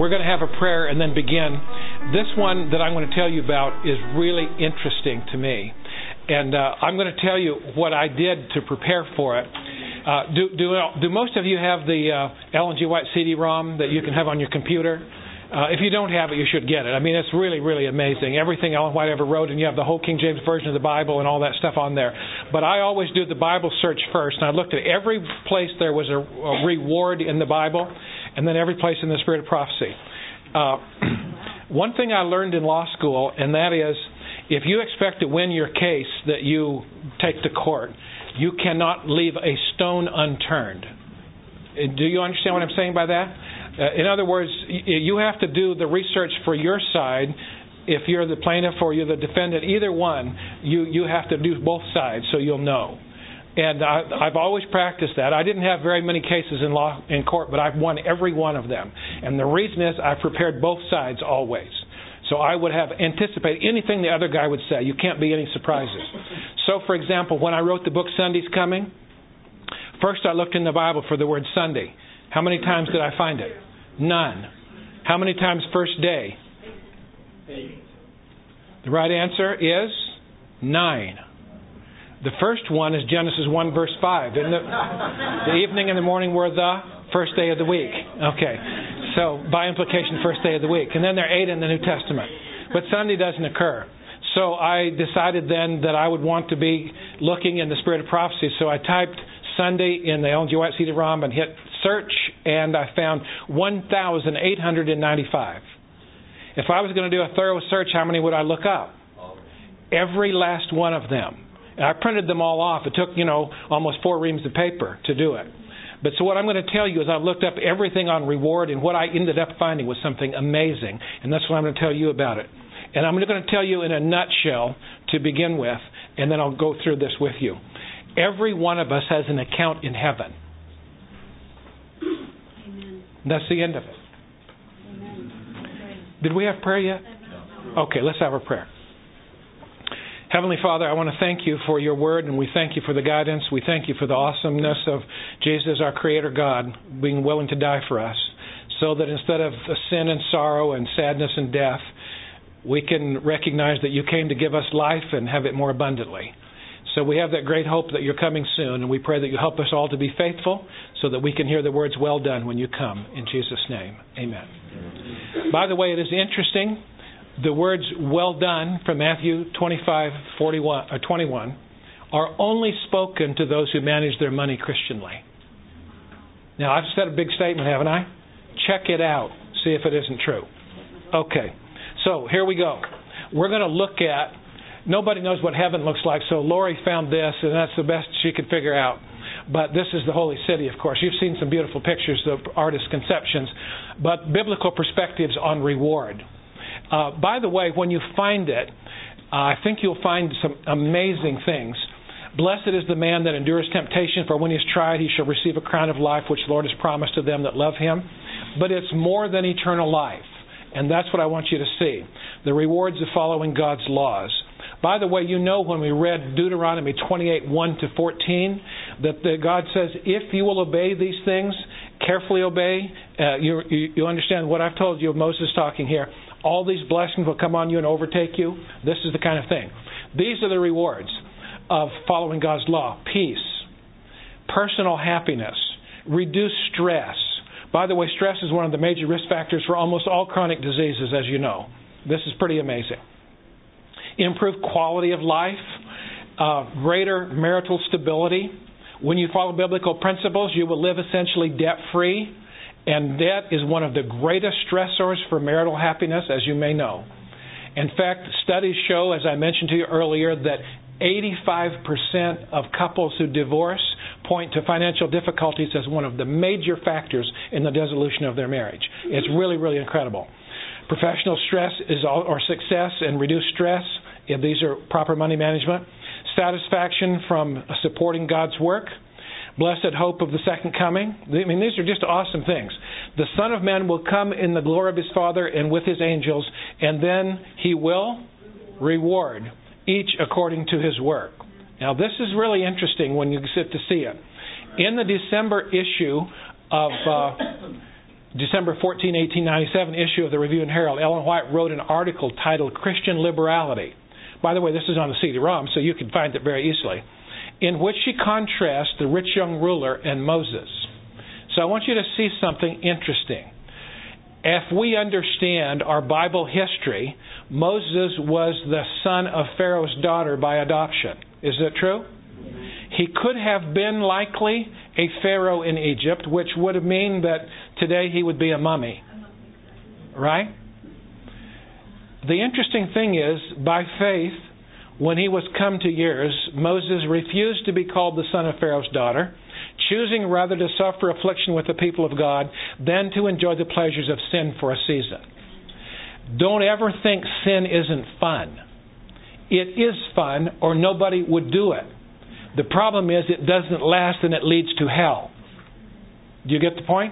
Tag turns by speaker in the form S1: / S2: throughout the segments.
S1: we're going to have a prayer and then begin. This one that I'm going to tell you about is really interesting to me. And I'm going to tell you what I did to prepare for it. Do most of you have the Ellen G. White CD-ROM that you can have on your computer? If you don't have it, you should get it. I mean, it's really, really amazing. Everything Ellen White ever wrote, and you have the whole King James Version of the Bible and all that stuff on there. But I always do the Bible search first, and I looked at every place there was a reward in the Bible, and then every place in the Spirit of Prophecy. One thing I learned in law school, and that is, if you expect to win your case that you take to court, you cannot leave a stone unturned. Do you understand what I'm saying by that? In other words, you have to do the research for your side. If you're the plaintiff or you're the defendant, either one, you have to do both sides so you'll know. And I've always practiced that. I didn't have very many cases in court, but I've won every one of them. And the reason is I've prepared both sides always. So I would have anticipated anything the other guy would say. You can't be any surprises. So, for example, when I wrote the book Sunday's Coming, first I looked in the Bible for the word Sunday. How many times did I find it? None. How many times first day?
S2: 8.
S1: The right answer is 9. The first one is Genesis 1 verse 5. And the evening and the morning were the first day of the week. Okay. So, by implication, first day of the week. And then there are 8 in the New Testament. But Sunday doesn't occur. So I decided then that I would want to be looking in the Spirit of Prophecy. So I typed Sunday in the Ellen G. White CD-ROM and hit search, and I found 1,895. If I was going to do a thorough search, how many would I look up? Every last one of them. And I printed them all off. It took, almost 4 reams of paper to do it. But so what I'm going to tell you is I've looked up everything on reward, and what I ended up finding was something amazing. And that's what I'm going to tell you about it. And I'm going to tell you in a nutshell to begin with, and then I'll go through this with you. Every one of us has an account in heaven.
S3: Amen.
S1: That's the end of it.
S3: Amen.
S1: Did we have prayer yet? Okay, let's have a prayer. Heavenly Father, I want to thank you for your word, and we thank you for the guidance. We thank you for the awesomeness of Jesus, our Creator God, being willing to die for us, so that instead of sin and sorrow and sadness and death, we can recognize that you came to give us life and have it more abundantly. So we have that great hope that you're coming soon, and we pray that you help us all to be faithful so that we can hear the words, well done, when you come. In Jesus' name, amen. By the way, it is interesting. The words, well done, from Matthew 25:21 are only spoken to those who manage their money Christianly. Now, I've said a big statement, haven't I? Check it out. See if it isn't true. Okay. So, here we go. We're going to look at, nobody knows what heaven looks like, so Lori found this, and that's the best she could figure out. But this is the holy city, of course. You've seen some beautiful pictures of artist conceptions, but biblical perspectives on reward. By the way, when you find it, I think you'll find some amazing things. Blessed is the man that endures temptation, for when he is tried, he shall receive a crown of life, which the Lord has promised to them that love him. But it's more than eternal life. And that's what I want you to see. The rewards of following God's laws. By the way, when we read Deuteronomy 28:1-14, that God says, if you will obey these things, carefully obey, you understand what I've told you of Moses talking here. All these blessings will come on you and overtake you. This is the kind of thing. These are the rewards of following God's law. Peace, personal happiness, reduced stress. By the way, stress is one of the major risk factors for almost all chronic diseases, as you know. This is pretty amazing. Improved quality of life, greater marital stability. When you follow biblical principles, you will live essentially debt-free. And debt is one of the greatest stressors for marital happiness, as you may know. In fact, studies show, as I mentioned to you earlier, that 85% of couples who divorce point to financial difficulties as one of the major factors in the dissolution of their marriage. It's really, really incredible. Professional stress or success and reduced stress, if these are proper money management. Satisfaction from supporting God's work. Blessed hope of the second coming. These are just awesome things. The Son of Man will come in the glory of His Father and with His angels, and then He will reward each according to his work. Now, this is really interesting when you sit to see it. In the December issue of December 14, 1897 issue of the Review and Herald, Ellen White wrote an article titled Christian Liberality. By the way, this is on the CD-ROM, so you can find it very easily, in which she contrasts the rich young ruler and Moses. So I want you to see something interesting. If we understand our Bible history, Moses was the son of Pharaoh's daughter by adoption. Is that true? He could have been likely a pharaoh in Egypt, which would mean that today he would be a mummy. Right? The interesting thing is, by faith, when he was come to years, Moses refused to be called the son of Pharaoh's daughter, choosing rather to suffer affliction with the people of God than to enjoy the pleasures of sin for a season. Don't ever think sin isn't fun. It is fun, or nobody would do it. The problem is it doesn't last and it leads to hell. Do you get the point?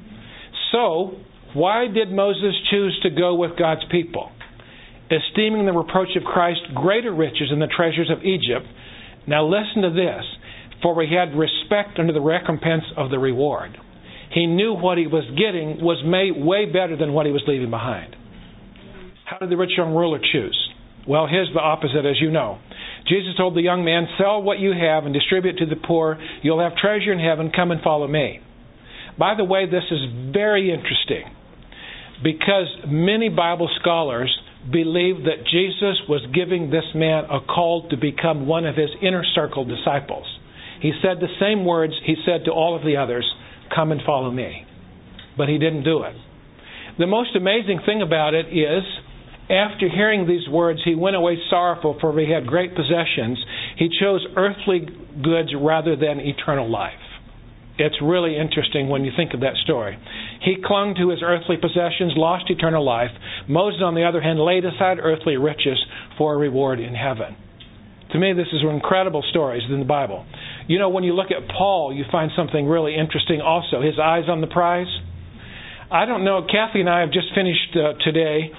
S1: So, why did Moses choose to go with God's people? Esteeming the reproach of Christ greater riches than the treasures of Egypt. Now listen to this. For he had respect under the recompense of the reward. He knew what he was getting was way better than what he was leaving behind. How did the rich young ruler choose? Well, here's the opposite, as you know. Jesus told the young man, sell what you have and distribute to the poor. You'll have treasure in heaven. Come and follow me. By the way, this is very interesting because many Bible scholars believe that Jesus was giving this man a call to become one of his inner circle disciples. He said the same words he said to all of the others, come and follow me. But he didn't do it. The most amazing thing about it is, after hearing these words, he went away sorrowful, for he had great possessions. He chose earthly goods rather than eternal life. It's really interesting when you think of that story. He clung to his earthly possessions, lost eternal life. Moses, on the other hand, laid aside earthly riches for a reward in heaven. To me, this is incredible stories in the Bible. You know, when you look at Paul, you find something really interesting also. His eyes on the prize. I don't know. Kathy and I have just finished today,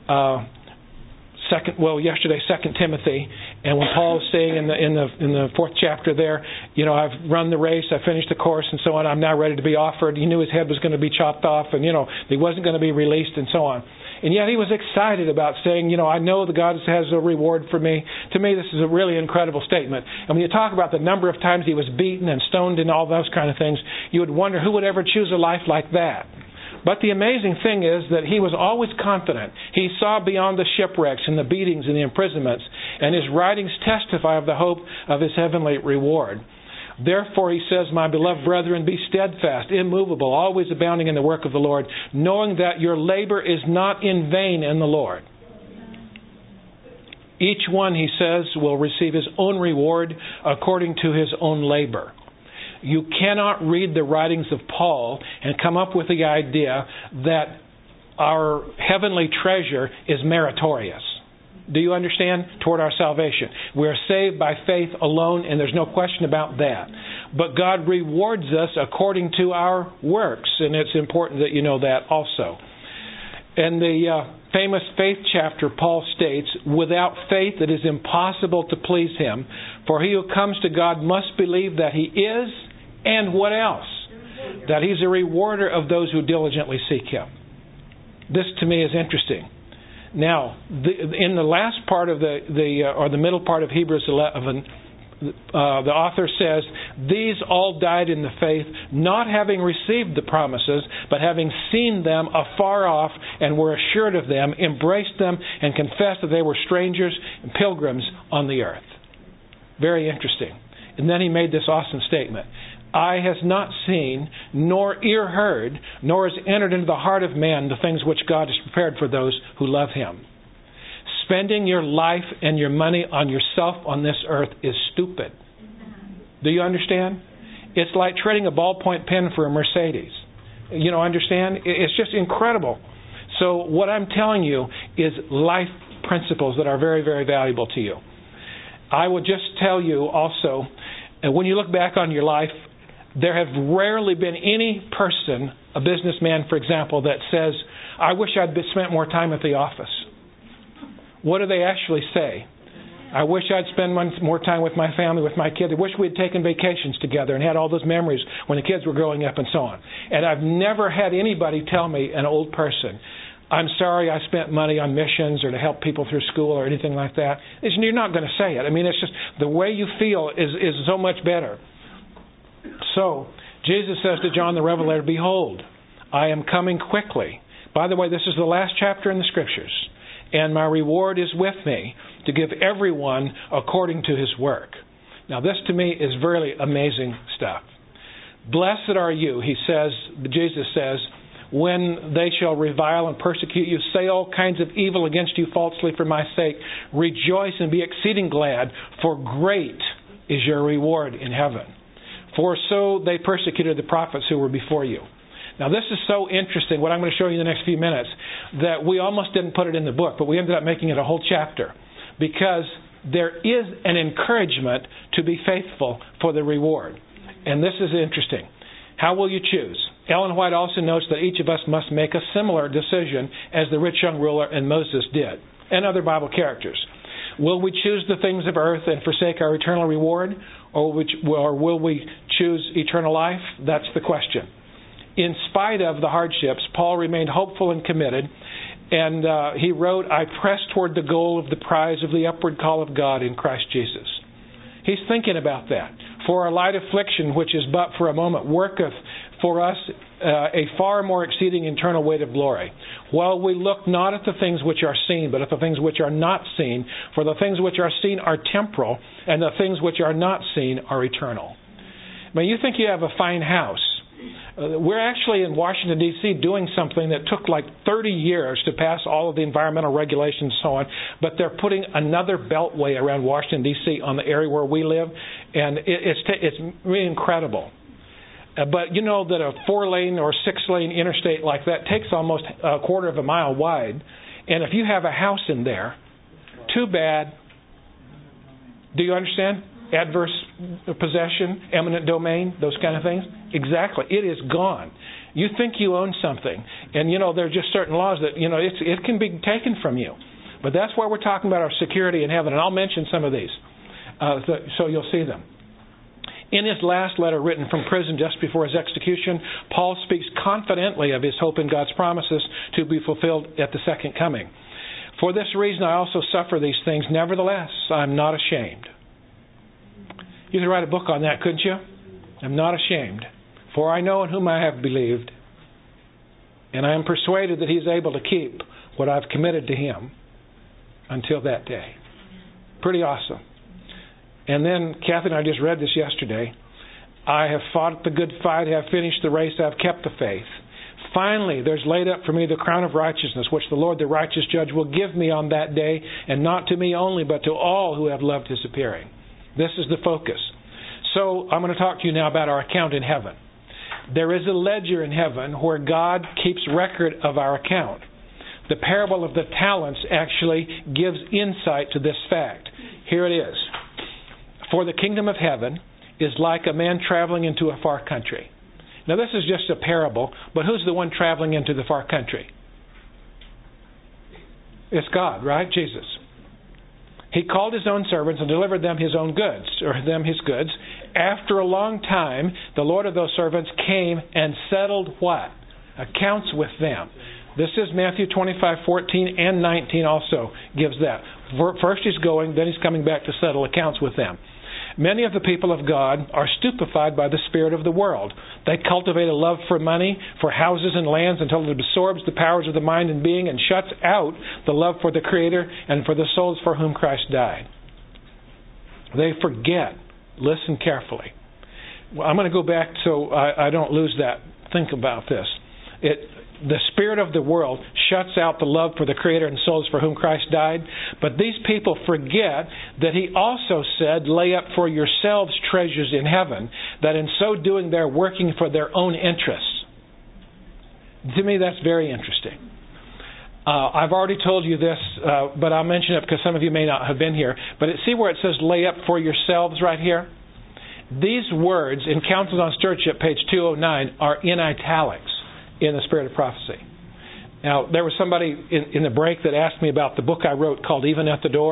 S1: yesterday, 2 Timothy, and when Paul is saying in the 4th chapter there, you know, I've run the race, I finished the course, and so on. I'm now ready to be offered. He knew his head was going to be chopped off, and he wasn't going to be released, and so on. And yet he was excited about saying, I know that God has a reward for me. To me, this is a really incredible statement. And when you talk about the number of times he was beaten and stoned and all those kind of things, you would wonder who would ever choose a life like that. But the amazing thing is that he was always confident. He saw beyond the shipwrecks and the beatings and the imprisonments, and his writings testify of the hope of his heavenly reward. Therefore, he says, my beloved brethren, be steadfast, immovable, always abounding in the work of the Lord, knowing that your labor is not in vain in the Lord. Each one, he says, will receive his own reward according to his own labor. You cannot read the writings of Paul and come up with the idea that our heavenly treasure is meritorious. Do you understand? Toward our salvation. We are saved by faith alone, and there's no question about that. But God rewards us according to our works, and it's important that you know that also. In the famous faith chapter, Paul states, without faith it is impossible to please Him, for he who comes to God must believe that He is, and what else? That He's a rewarder of those who diligently seek Him. This to me is interesting. Now, in the last part of the middle part of Hebrews 11, the author says, these all died in the faith, not having received the promises, but having seen them afar off and were assured of them, embraced them, and confessed that they were strangers and pilgrims on the earth. Very interesting. And then he made this awesome statement. Eye has not seen, nor ear heard, nor has entered into the heart of man the things which God has prepared for those who love Him. Spending your life and your money on yourself on this earth is stupid. Do you understand? It's like trading a ballpoint pen for a Mercedes. Understand? It's just incredible. So what I'm telling you is life principles that are very, very valuable to you. I will just tell you also, when you look back on your life, there have rarely been any person, a businessman, for example, that says, I wish I'd spent more time at the office. What do they actually say? I wish I'd spend more time with my family, with my kids. I wish we'd taken vacations together and had all those memories when the kids were growing up and so on. And I've never had anybody tell me, an old person, I'm sorry I spent money on missions or to help people through school or anything like that. You're not going to say it. I mean, it's just the way you feel is so much better. So, Jesus says to John the Revelator, behold, I am coming quickly. By the way, this is the last chapter in the Scriptures. And my reward is with me to give everyone according to his work. Now, this to me is really amazing stuff. Blessed are you, Jesus says, when they shall revile and persecute you, say all kinds of evil against you falsely for my sake. Rejoice and be exceeding glad, for great is your reward in heaven. For so they persecuted the prophets who were before you. Now, this is so interesting, what I'm going to show you in the next few minutes, that we almost didn't put it in the book, but we ended up making it a whole chapter. Because there is an encouragement to be faithful for the reward. And this is interesting. How will you choose? Ellen White also notes that each of us must make a similar decision as the rich young ruler and Moses did, and other Bible characters. Will we choose the things of earth and forsake our eternal reward? Or will we choose eternal life? That's the question. In spite of the hardships, Paul remained hopeful and committed. And he wrote, I press toward the goal of the prize of the upward call of God in Christ Jesus. He's thinking about that. For our light affliction, which is but for a moment, worketh for us a far more exceeding eternal weight of glory. While we look not at the things which are seen, but at the things which are not seen. For the things which are seen are temporal, and the things which are not seen are eternal. Now, you think you have a fine house. We're actually in Washington, D.C. doing something that took like 30 years to pass all of the environmental regulations and so on, but they're putting another beltway around Washington, D.C. on the area where we live, and it's really incredible. But you know that a 4-lane or 6-lane interstate like that takes almost a quarter of a mile wide, and if you have a house in there, too bad. Do you understand? Adverse possession, eminent domain, those kind of things. Exactly. It is gone. You think you own something, and there are just certain laws that it can be taken from you. But that's why we're talking about our security in heaven, and I'll mention some of these, so you'll see them. In his last letter written from prison just before his execution, Paul speaks confidently of his hope in God's promises to be fulfilled at the second coming. For this reason I also suffer these things. Nevertheless, I'm not ashamed. You could write a book on that, couldn't you? I'm not ashamed, for I know in whom I have believed, and I am persuaded that He is able to keep what I've committed to Him until that day. Pretty awesome. And then, Kathy and I just read this yesterday. I have fought the good fight, have finished the race, I've kept the faith. Finally, there's laid up for me the crown of righteousness, which the Lord, the righteous judge, will give me on that day, and not to me only, but to all who have loved His appearing. This is the focus. So I'm going to talk to you now about our account in heaven. There is a ledger in heaven where God keeps record of our account. The parable of the talents actually gives insight to this fact. Here it is. For the kingdom of heaven is like a man traveling into a far country. Now this is just a parable, but who's the one traveling into the far country? It's God, right? Jesus. He called His own servants and delivered them His own goods, or them His goods. After a long time, the Lord of those servants came and settled what? Accounts with them. This is Matthew 25:14 and 19 also gives that. First He's going, then He's coming back to settle accounts with them. Many of the people of God are stupefied by the spirit of the world. They cultivate a love for money, for houses and lands, until it absorbs the powers of the mind and being and shuts out the love for the Creator and for the souls for whom Christ died. They forget. Listen carefully. Well, I'm going to go back so I don't lose that. Think about this. The spirit of the world shuts out the love for the Creator and souls for whom Christ died. But these people forget that He also said, lay up for yourselves treasures in heaven, that in so doing they're working for their own interests. To me, that's very interesting. I've already told you this, but I'll mention it because some of you may not have been here. But see where it says, lay up for yourselves right here? These words in Counsels on Stewardship, page 209, are in italics in the Spirit of Prophecy. Now, there was somebody in the break that asked me about the book I wrote called Even at the Door.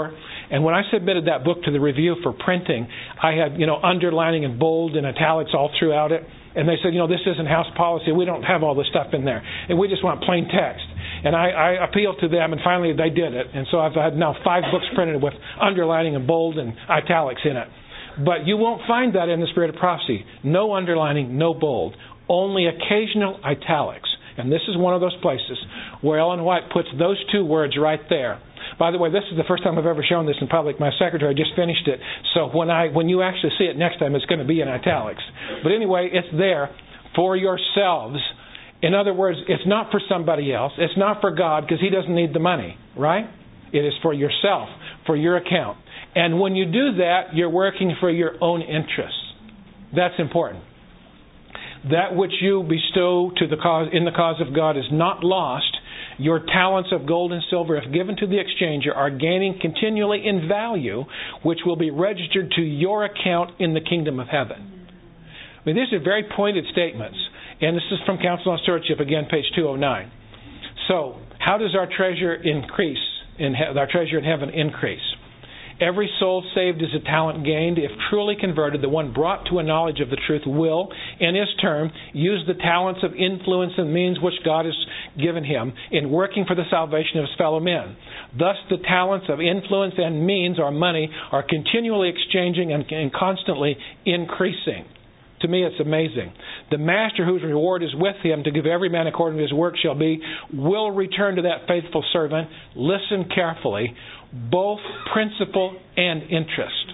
S1: And when I submitted that book to the review for printing, I had, underlining in bold and italics all throughout it. And they said, this isn't house policy. We don't have all this stuff in there. And we just want plain text. And I appealed to them, and finally they did it. And so I've had now 5 books printed with underlining in bold and italics in it. But you won't find that in the Spirit of Prophecy. No underlining, no bold. Only occasional italics. And this is one of those places where Ellen White puts those 2 words right there. By the way, this is the first time I've ever shown this in public. My secretary just finished it. So when you actually see it next time, it's going to be in italics. But anyway, it's there for yourselves. In other words, it's not for somebody else. It's not for God, because He doesn't need the money, right? It is for yourself, for your account. And when you do that, you're working for your own interests. That's important. That which you bestow in the cause of God is not lost. Your talents of gold and silver, if given to the exchanger, are gaining continually in value, which will be registered to your account in the kingdom of heaven. I mean, these are very pointed statements. And this is from Council on Stewardship, again, page 209. So, how does our treasure increase? Our treasure in heaven increase? Every soul saved is a talent gained. If truly converted, the one brought to a knowledge of the truth will, in his turn, use the talents of influence and means which God has given him in working for the salvation of his fellow men. Thus, the talents of influence and means, or money, are continually exchanging and constantly increasing. To me, it's amazing. The master whose reward is with him to give every man according to his work will return to that faithful servant. Listen carefully. Both principal and interest.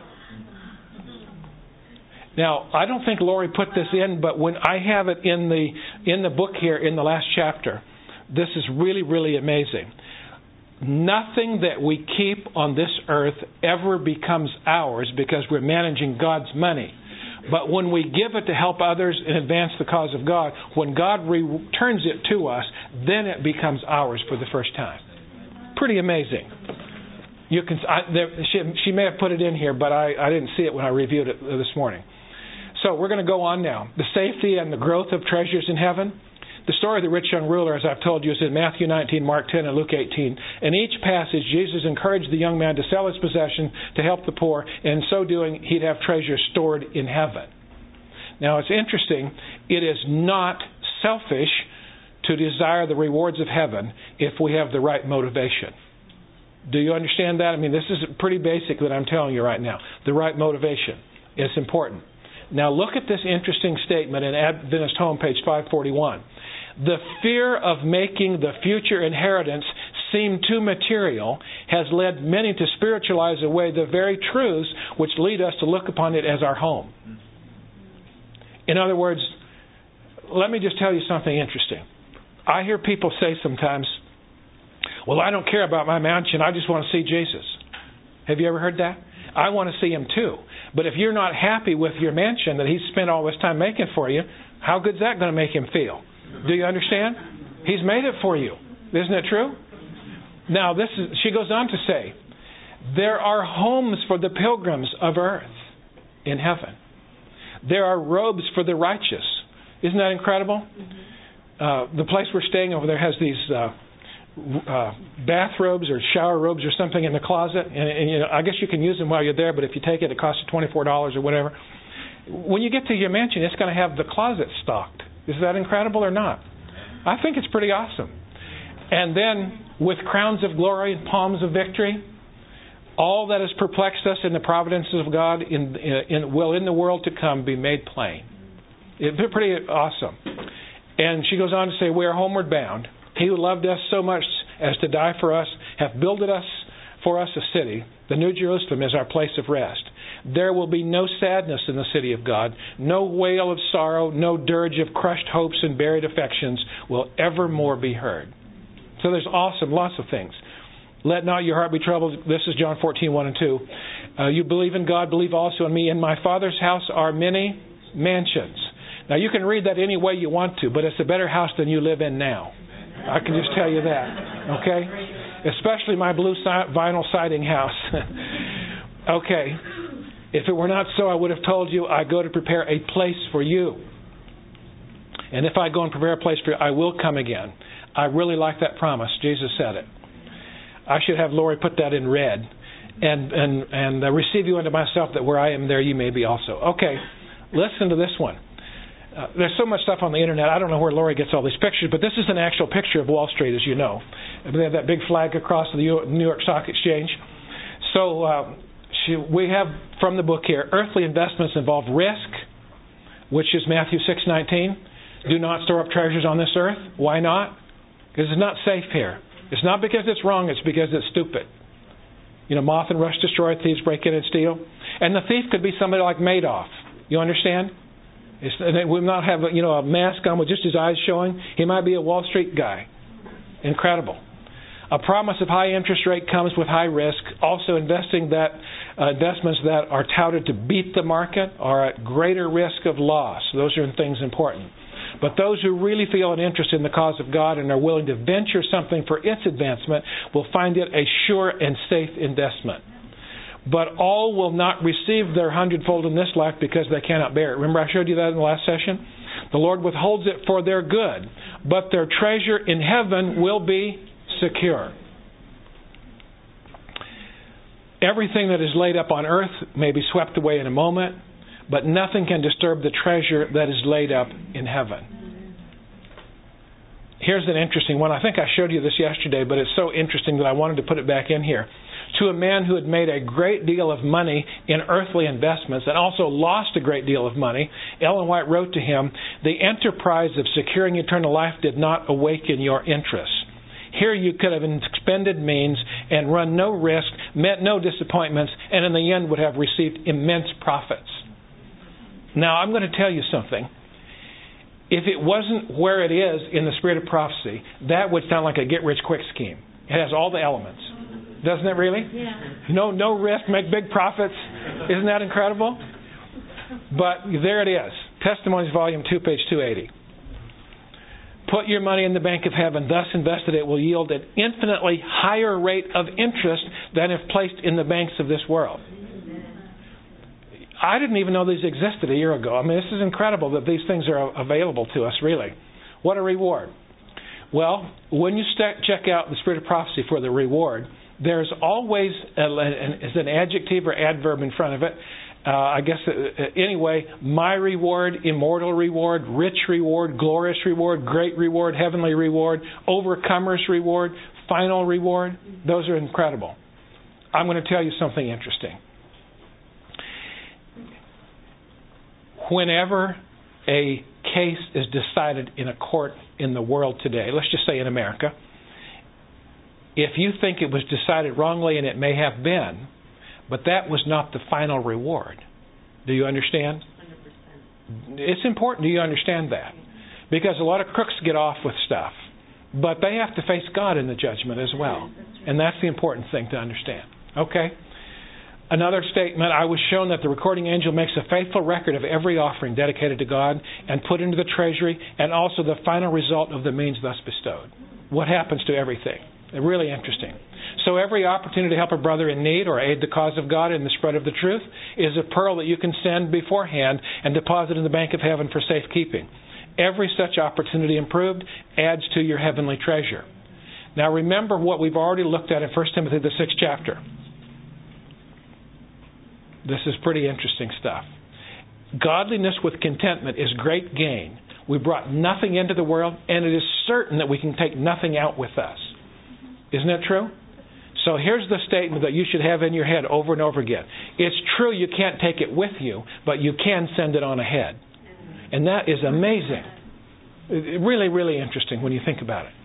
S1: Now, I don't think Lori put this in, but when I have it in the book here in the last chapter, this is really, really amazing. Nothing that we keep on this earth ever becomes ours because we're managing God's money. But when we give it to help others and advance the cause of God, when God returns it to us, then it becomes ours for the first time. Pretty amazing. She may have put it in here, but I didn't see it when I reviewed it this morning. So we're going to go on now. The safety and the growth of treasures in heaven. The story of the rich young ruler, as I've told you, is in Matthew 19, Mark 10, and Luke 18. In each passage, Jesus encouraged the young man to sell his possession to help the poor, and in so doing, he'd have treasures stored in heaven. Now, it's interesting. It is not selfish to desire the rewards of heaven if we have the right motivation. Do you understand that? I mean, this is pretty basic that I'm telling you right now. The right motivation. It's important. Now, look at this interesting statement in Adventist Home, page 541. The fear of making the future inheritance seem too material has led many to spiritualize away the very truths which lead us to look upon it as our home. In other words, let me just tell you something interesting. I hear people say sometimes, well, I don't care about my mansion, I just want to see Jesus. Have you ever heard that? I want to see Him too. But if you're not happy with your mansion that He's spent all this time making for you, how good's that going to make Him feel? Do you understand? He's made it for you. Isn't it true? Now, she goes on to say, there are homes for the pilgrims of earth in heaven. There are robes for the righteous. Isn't that incredible? The place we're staying over there has these bathrobes or shower robes or something in the closet. And I guess you can use them while you're there, but if you take it, it costs you $24 or whatever. When you get to your mansion, it's going to have the closet stocked. Is that incredible or not? I think it's pretty awesome. And then, with crowns of glory and palms of victory, all that has perplexed us in the providences of God will in the world to come be made plain. It's pretty awesome. And she goes on to say, we are homeward bound. He who loved us so much as to die for us hath builded us for us a city. The New Jerusalem is our place of rest. There will be no sadness in the city of God, no wail of sorrow, no dirge of crushed hopes and buried affections will evermore be heard. So there's lots of things. Let not your heart be troubled. This is John 14, 1 and 2. You believe in God, believe also in me. In my Father's house are many mansions. Now you can read that any way you want to, but it's a better house than you live in now. I can just tell you that. Okay? Especially my blue vinyl siding house. Okay. If it were not so, I would have told you, I go to prepare a place for you. And if I go and prepare a place for you, I will come again. I really like that promise. Jesus said it. I should have Lori put that in red. and receive you unto myself, that where I am, there you may be also. Okay, listen to this one. There's so much stuff on the internet. I don't know where Lori gets all these pictures, but this is an actual picture of Wall Street, as you know. They have that big flag across the New York Stock Exchange. So we have from the book here, earthly investments involve risk, which is Matthew 6:19. Do not store up treasures on this earth. Why not? Because it's not safe here. It's not because it's wrong, it's because it's stupid. Moth and rust destroy, thieves break in and steal. And the thief could be somebody like Madoff. You understand? He will not have a mask on with just his eyes showing. He might be a Wall Street guy. Incredible. A promise of high interest rate comes with high risk. Also, investments that are touted to beat the market are at greater risk of loss. Those are things important. But those who really feel an interest in the cause of God and are willing to venture something for its advancement will find it a sure and safe investment. But all will not receive their hundredfold in this life because they cannot bear it. Remember I showed you that in the last session? The Lord withholds it for their good, but their treasure in heaven will be secure. Everything that is laid up on earth may be swept away in a moment, but nothing can disturb the treasure that is laid up in heaven. Here's an interesting one. I think I showed you this yesterday, but it's so interesting that I wanted to put it back in here. To a man who had made a great deal of money in earthly investments and also lost a great deal of money, Ellen White wrote to him, "The enterprise of securing eternal life did not awaken your interest. Here you could have expended means and run no risk, met no disappointments, and in the end would have received immense profits." Now, I'm going to tell you something. If it wasn't where it is in the Spirit of Prophecy, that would sound like a get-rich-quick scheme. It has all the elements. Doesn't it really?
S3: Yeah.
S1: No risk, make big profits. Isn't that incredible? But there it is. Testimonies, Volume 2, page 280. Put your money in the bank of heaven, thus invested it will yield an infinitely higher rate of interest than if placed in the banks of this world. I didn't even know these existed a year ago. I mean, this is incredible that these things are available to us, really. What a reward. Well, when you check out the Spirit of Prophecy for the reward, there's always an adjective or adverb in front of it. Anyway, my reward, immortal reward, rich reward, glorious reward, great reward, heavenly reward, overcomer's reward, final reward. Those are incredible. I'm going to tell you something interesting. Whenever a case is decided in a court in the world today, let's just say in America, if you think it was decided wrongly, and it may have been, but that was not the final reward. Do you understand?
S3: 100%.
S1: It's important. Do you understand that? Because a lot of crooks get off with stuff, but they have to face God in the judgment as well. And that's the important thing to understand. Okay? Another statement, I was shown that the recording angel makes a faithful record of every offering dedicated to God and put into the treasury, and also the final result of the means thus bestowed. What happens to everything? Really interesting. So every opportunity to help a brother in need or aid the cause of God in the spread of the truth is a pearl that you can send beforehand and deposit in the bank of heaven for safekeeping. Every such opportunity improved adds to your heavenly treasure. Now remember what we've already looked at in 1 Timothy, the 6th chapter. This is pretty interesting stuff. Godliness with contentment is great gain. We brought nothing into the world, and it is certain that we can take nothing out with us. Isn't that true? So here's the statement that you should have in your head over and over again. It's true you can't take it with you, but you can send it on ahead. And that is amazing. Really, really interesting when you think about it.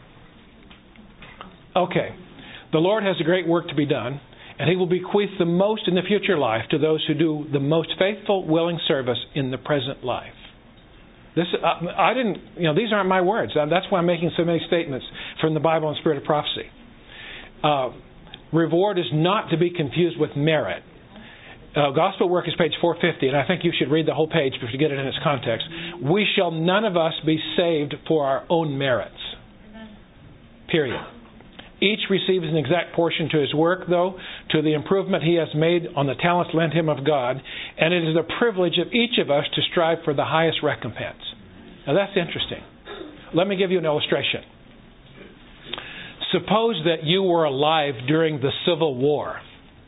S1: Okay. The Lord has a great work to be done, and He will bequeath the most in the future life to those who do the most faithful, willing service in the present life. These aren't my words. That's why I'm making so many statements from the Bible and Spirit of Prophecy. Reward is not to be confused with merit. Gospel Work is page 450, and I think you should read the whole page to get it in its context. We shall none of us be saved for our own merits. Period. Each receives an exact portion to his work, though, to the improvement he has made on the talents lent him of God, and it is the privilege of each of us to strive for the highest recompense. Now that's interesting. Let me give you an illustration. Suppose that you were alive during the Civil War.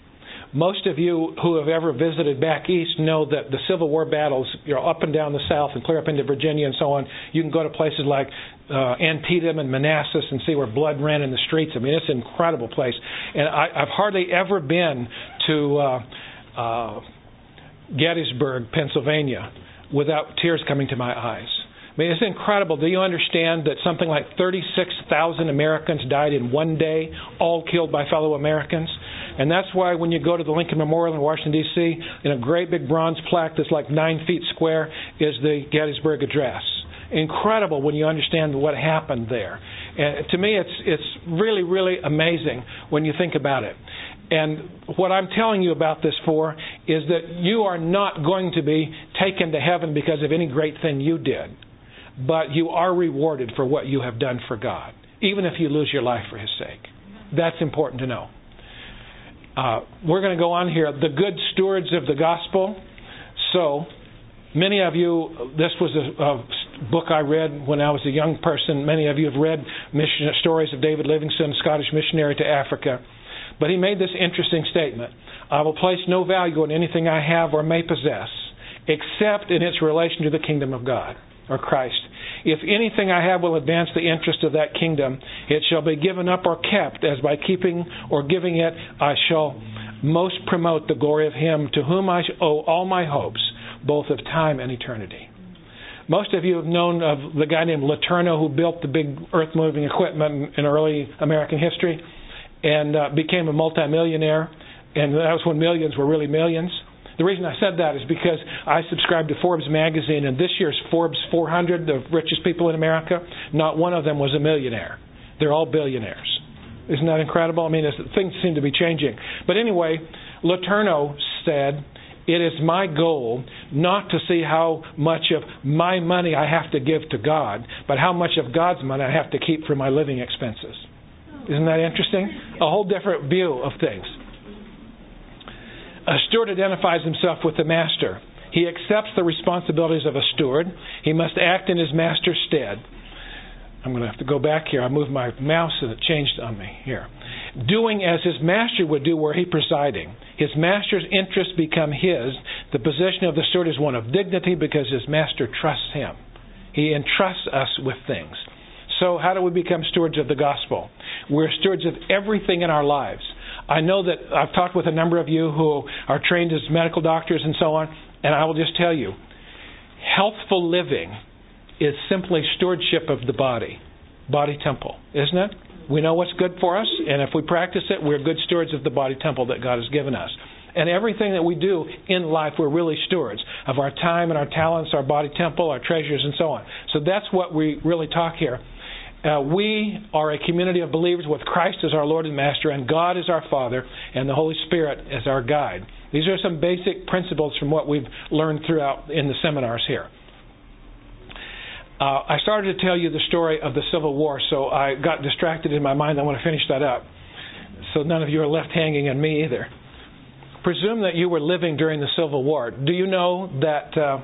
S1: Most of you who have ever visited back east know that the Civil War battles, up and down the South and clear up into Virginia and so on, you can go to places like Antietam and Manassas and see where blood ran in the streets. I mean, it's an incredible place. And I've hardly ever been to Gettysburg, Pennsylvania, without tears coming to my eyes. I mean, it's incredible. Do you understand that something like 36,000 Americans died in one day, all killed by fellow Americans? And that's why when you go to the Lincoln Memorial in Washington, D.C., in a great big bronze plaque that's like 9 feet square is the Gettysburg Address. Incredible when you understand what happened there. And to me, it's really, really amazing when you think about it. And what I'm telling you about this for is that you are not going to be taken to heaven because of any great thing you did. But you are rewarded for what you have done for God, even if you lose your life for His sake. That's important to know. We're going to go on here. The good stewards of the gospel. So, many of you, this was a book I read when I was a young person. Many of you have read stories of David Livingstone, Scottish missionary to Africa. But he made this interesting statement. I will place no value on anything I have or may possess, except in its relation to the kingdom of God, or Christ. If anything I have will advance the interest of that kingdom, it shall be given up or kept, as by keeping or giving it, I shall most promote the glory of Him to whom I owe all my hopes, both of time and eternity. Most of you have known of the guy named Letourneau who built the big earth-moving equipment in early American history and became a multimillionaire. And that was when millions were really millions. The reason I said that is because I subscribe to Forbes magazine, and this year's Forbes 400, the richest people in America, not one of them was a millionaire. They're all billionaires. Isn't that incredible? I mean, things seem to be changing. But anyway, Letourneau said, it is my goal not to see how much of my money I have to give to God, but how much of God's money I have to keep for my living expenses. Isn't that interesting? A whole different view of things. A steward identifies himself with the master. He accepts the responsibilities of a steward. He must act in his master's stead. I'm going to have to go back here. I moved my mouse and it changed on me here. Doing as his master would do were he presiding. His master's interests become his. The position of the steward is one of dignity because his master trusts him. He entrusts us with things. So how do we become stewards of the gospel? We're stewards of everything in our lives. I know that I've talked with a number of you who are trained as medical doctors and so on, and I will just tell you, healthful living is simply stewardship of the body temple, isn't it? We know what's good for us, and if we practice it, we're good stewards of the body temple that God has given us. And everything that we do in life, we're really stewards of our time and our talents, our body temple, our treasures, and so on. So that's what we really talk here. We are a community of believers with Christ as our Lord and Master, and God as our Father, and the Holy Spirit as our guide. These are some basic principles from what we've learned throughout in the seminars here. I started to tell you the story of the Civil War, so I got distracted in my mind. I want to finish that up, so none of you are left hanging on me either. Presume that you were living during the Civil War. Do you know that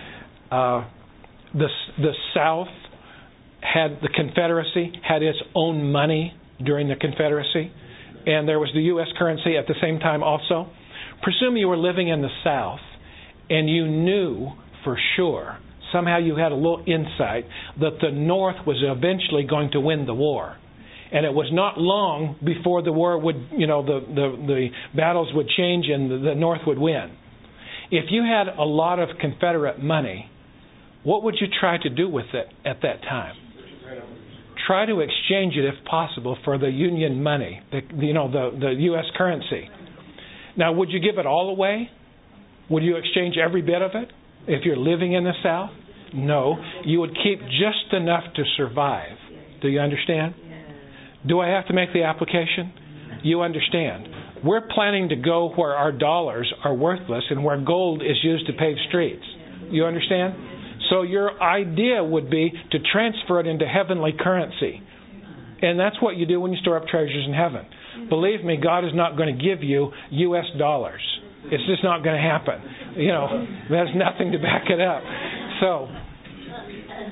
S1: the South had, the Confederacy had its own money during the Confederacy, and there was the U.S. currency at the same time also? Presume you were living in the South, and you knew for sure, somehow you had a little insight, that the North was eventually going to win the war. And it was not long before the war would, the battles would change and the North would win. If you had a lot of Confederate money, what would you try to do with it at that time? Try to exchange it, if possible, for the Union money, the U.S. currency. Now, would you give it all away? Would you exchange every bit of it if you're living in the South? No. You would keep just enough to survive. Do you understand? Do I have to make the application? You understand. We're planning to go where our dollars are worthless and where gold is used to pave streets. You understand? So your idea would be to transfer it into heavenly currency. And that's what you do when you store up treasures in heaven. Believe me, God is not going to give you U.S. dollars. It's just not going to happen. There's nothing to back it up. So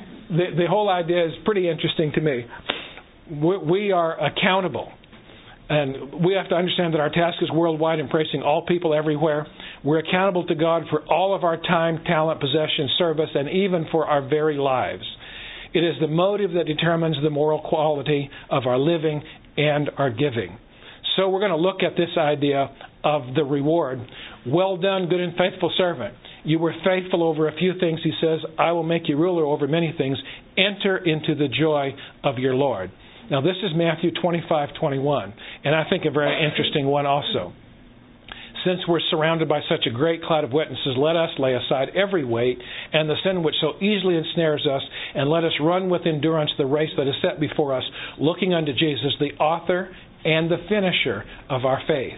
S1: the whole idea is pretty interesting to me. We are accountable And we have to understand that our task is worldwide, embracing all people everywhere. We're accountable to God for all of our time, talent, possession, service, and even for our very lives. It is the motive that determines the moral quality of our living and our giving. So we're going to look at this idea of the reward. Well done, good and faithful servant. You were faithful over a few things, he says. I will make you ruler over many things. Enter into the joy of your Lord. Now this is Matthew 25:21, and I think a very interesting one also. Since we're surrounded by such a great cloud of witnesses, let us lay aside every weight and the sin which so easily ensnares us, and let us run with endurance the race that is set before us, looking unto Jesus, the author and the finisher of our faith.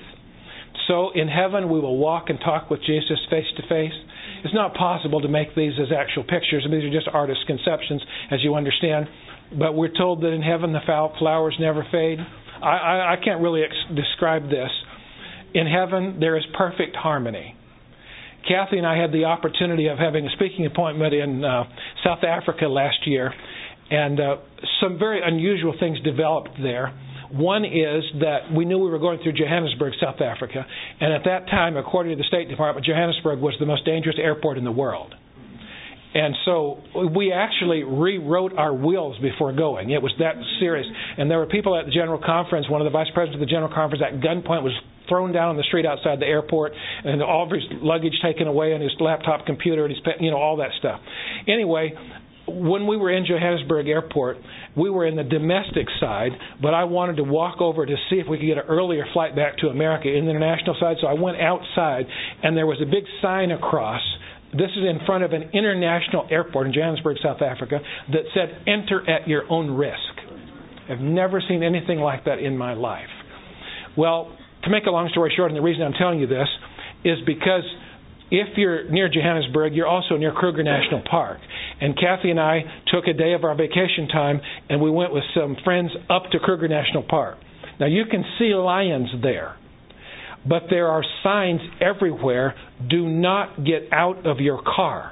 S1: So in heaven we will walk and talk with Jesus face to face. It's not possible to make these as actual pictures. These are just artist conceptions, as you understand. But we're told that in heaven the flowers never fade. I can't really describe this. In heaven there is perfect harmony. Kathy and I had the opportunity of having a speaking appointment in South Africa last year, and some very unusual things developed there. One is that we knew we were going through Johannesburg, South Africa, and at that time, according to the State Department, Johannesburg was the most dangerous airport in the world. And so we actually rewrote our wills before going. It was that serious. And there were people at the General Conference. One of the vice presidents of the General Conference at gunpoint was thrown down on the street outside the airport, and all of his luggage taken away, and his laptop computer, and his, all that stuff. Anyway, when we were in Johannesburg Airport, we were in the domestic side, but I wanted to walk over to see if we could get an earlier flight back to America in the international side. So I went outside, and there was a big sign across. This is in front of an international airport in Johannesburg, South Africa, that said, "Enter at your own risk." I've never seen anything like that in my life. Well, to make a long story short, and the reason I'm telling you this is because if you're near Johannesburg, you're also near Kruger National Park. And Kathy and I took a day of our vacation time, and we went with some friends up to Kruger National Park. Now, you can see lions there, but there are signs everywhere, do not get out of your car.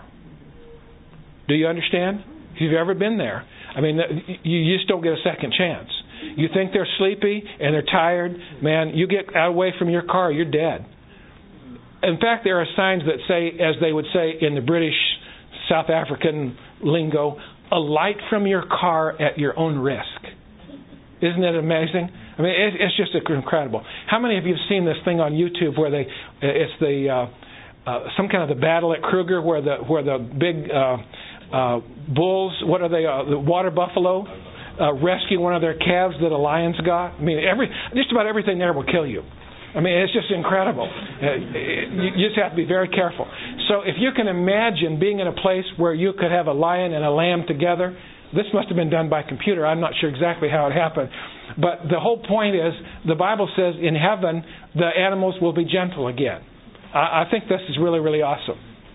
S1: Do you understand? If you've ever been there, I mean, you just don't get a second chance. You think they're sleepy and they're tired, man, you get away from your car, you're dead. In fact, there are signs that say, as they would say in the British South African lingo, alight from your car at your own risk. Isn't it amazing? I mean, it's just incredible. How many of you have seen this thing on YouTube where it's some kind of the battle at Kruger where the big bulls, what are they, the water buffalo, rescue one of their calves that a lion's got? I mean, just about everything there will kill you. I mean, it's just incredible. You just have to be very careful. So if you can imagine being in a place where you could have a lion and a lamb together, this must have been done by computer. I'm not sure exactly how it happened. But the whole point is, the Bible says in heaven, the animals will be gentle again. I think this is really, really awesome.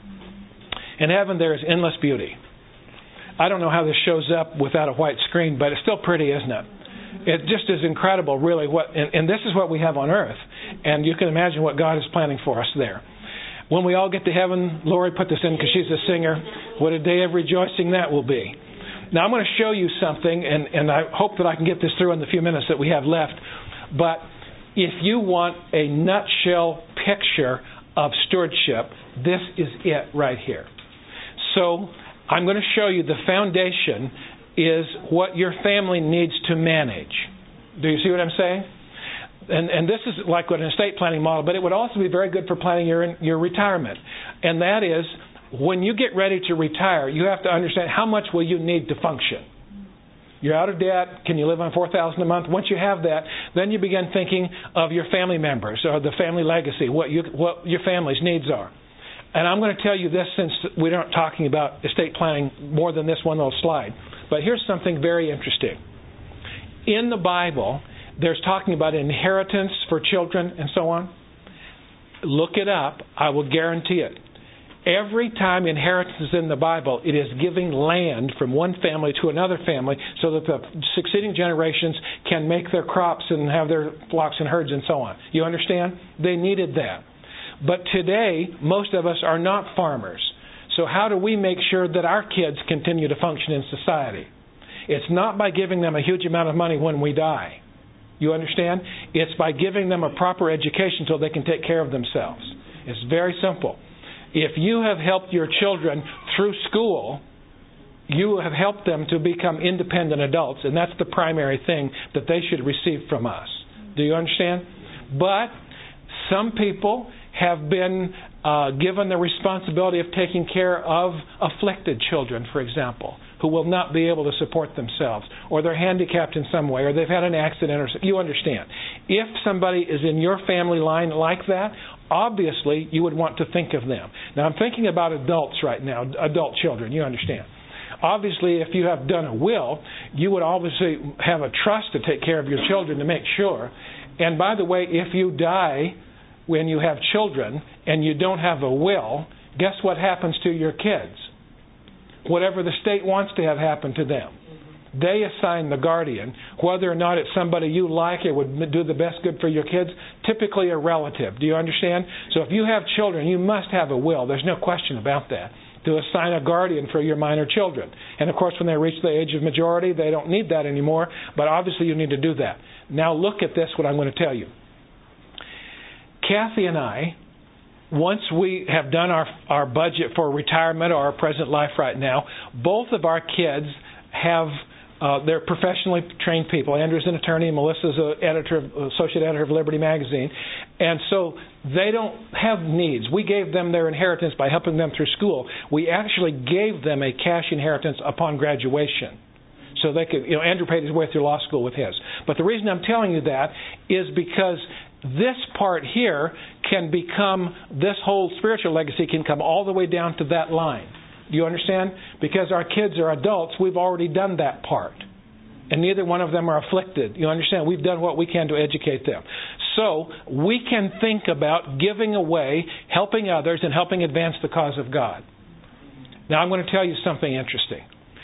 S1: In heaven, there is endless beauty. I don't know how this shows up without a white screen, but it's still pretty, isn't it? It just is incredible, really. And this is what we have on earth. And you can imagine what God is planning for us there. When we all get to heaven, Lori put this in because she's a singer, what a day of rejoicing that will be. Now, I'm going to show you something, and I hope that I can get this through in the few minutes that we have left. But if you want a nutshell picture of stewardship, this is it right here. So I'm going to show you the foundation is what your family needs to manage. Do you see what I'm saying? And this is like an estate planning model, but it would also be very good for planning your retirement. And that is, when you get ready to retire, you have to understand how much will you need to function. You're out of debt. Can you live on $4,000 a month? Once you have that, then you begin thinking of your family members or the family legacy, what your family's needs are. And I'm going to tell you this, since we're not talking about estate planning more than this one little slide. But here's something very interesting. In the Bible, there's talking about inheritance for children and so on. Look it up. I will guarantee it. Every time inheritance is in the Bible, it is giving land from one family to another family so that the succeeding generations can make their crops and have their flocks and herds and so on. You understand? They needed that. But today, most of us are not farmers. So how do we make sure that our kids continue to function in society? It's not by giving them a huge amount of money when we die. You understand? It's by giving them a proper education so they can take care of themselves. It's very simple. If you have helped your children through school, you have helped them to become independent adults, and that's the primary thing that they should receive from us. Do you understand? But some people have been given the responsibility of taking care of afflicted children, for example, who will not be able to support themselves, or they're handicapped in some way, or they've had an accident, or you understand. If somebody is in your family line like that, obviously you would want to think of them. Now I'm thinking about adults right now, adult children, you understand. Obviously, if you have done a will, you would obviously have a trust to take care of your children to make sure. And by the way, if you die when you have children and you don't have a will, guess what happens to your kids? Whatever the state wants to have happen to them. They assign the guardian, whether or not it's somebody you like or would do the best good for your kids, typically a relative. Do you understand? So if you have children, you must have a will. There's no question about that. To assign a guardian for your minor children. And of course, when they reach the age of majority, they don't need that anymore. But obviously, you need to do that. Now look at this, what I'm going to tell you. Kathy and I, once we have done our budget for retirement or our present life right now, both of our kids have, they're professionally trained people. Andrew's an attorney, Melissa's an associate editor of Liberty Magazine. And so they don't have needs. We gave them their inheritance by helping them through school. We actually gave them a cash inheritance upon graduation. So they could, Andrew paid his way through law school with his. But the reason I'm telling you that is because this part here can become, this whole spiritual legacy can come all the way down to that line. Do you understand? Because our kids are adults, we've already done that part. And neither one of them are afflicted. You understand? We've done what we can to educate them. So we can think about giving away, helping others, and helping advance the cause of God. Now I'm going to tell you something interesting.